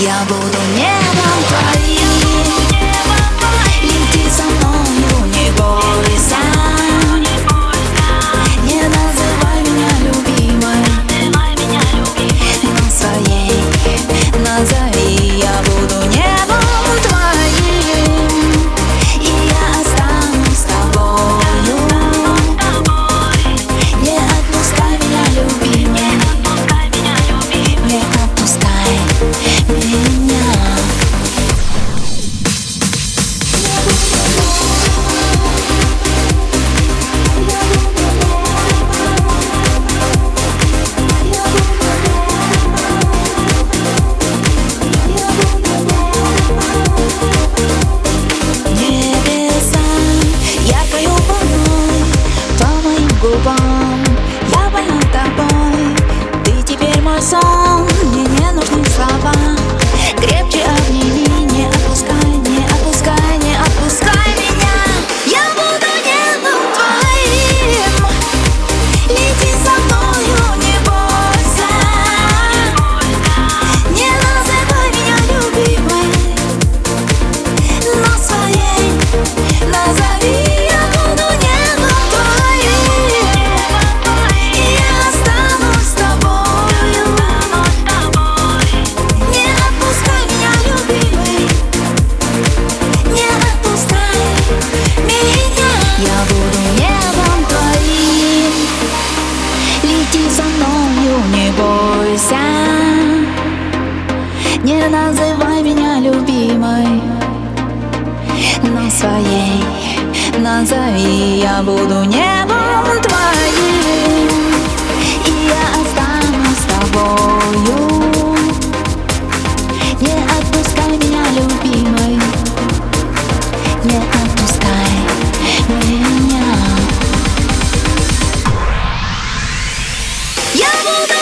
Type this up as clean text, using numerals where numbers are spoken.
Я буду небом твоим. Лети со мною, не бойся. Не называй меня любимой, но своей назови. Я буду небом твоим, и я останусь с тобою. Не отпускай меня, любимый, не отпускай меня. Я больна тобой, ты теперь мой сон. Мне не нужны слова, крепче обними. Не отпускай, не отпускай, не отпускай меня. Я буду небом твоим. Лети со мною, не бойся. Не называй меня любимой, но своей назови. Я буду небом твоим. Лети со мною, не бойся. Не называй меня любимой, но своей назови. Я буду небом твоим, и я останусь с тобою. Не отпускай меня, любимой, не отпускай меня. Я буду